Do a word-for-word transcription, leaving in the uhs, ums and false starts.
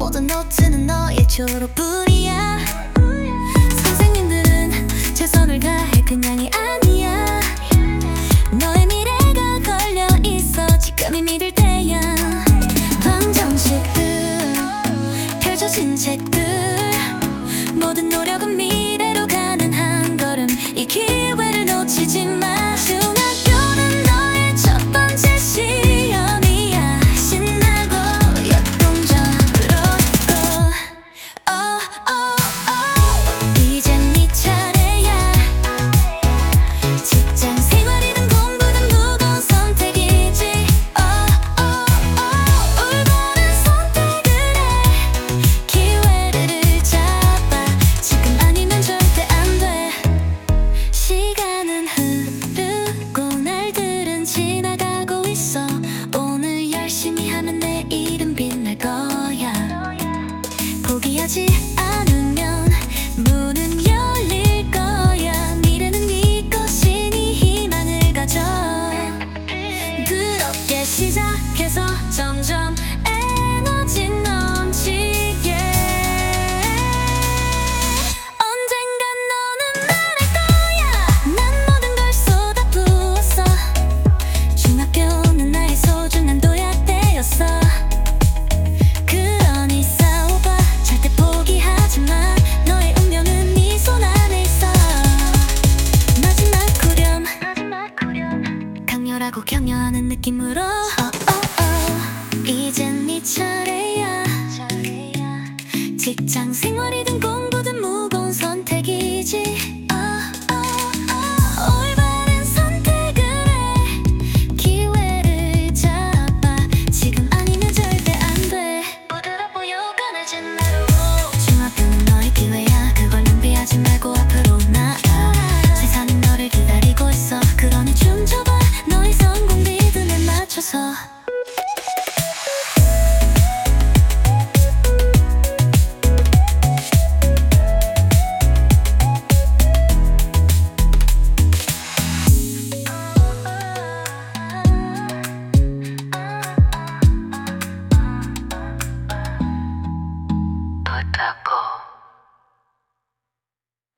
모든 노트는 너의 졸업뿐이야. 선생님들은 최선을 다해 그냥이 아니야. 너의 미래가 걸려있어 지금이 믿을 때야. 방정식들 펼쳐진 책들 모든 노력은 미래로 가는 한 걸음. 이 기회를 놓치지 마. 중학교는 너의 첫 번째 시험이야. 신나고 역동적으로 고 oh, oh, oh. 이젠 네 차례야. 직장 생활이든 공부든 무거운 선택이지. oh, oh, oh. 올바른 선택을 해. 기회를 잡아. 지금 아니면 절대 안 돼. 시간은 흐르고 날들은 지나가고 있어. 오늘 열심히 하면 내일은 빛날 거야. 포기하지 않으면 문은 열릴 거야. 미래는 네 것이니 희망을 가져. 부럽게 시작해서 점점 에너지 넘치게. 언젠간 너는 말할 거야. 난 모든 걸 쏟아부었어. 중학교는 나의 소중한 도약대였어. 그러니 싸워봐. 절대 포기하지 마. 너의 운명은 네 손 안에 있어. 마지막 후렴 강렬하고 격려하는 느낌으로 oh, oh, oh. 이젠 네 차례야. 직장 생활이든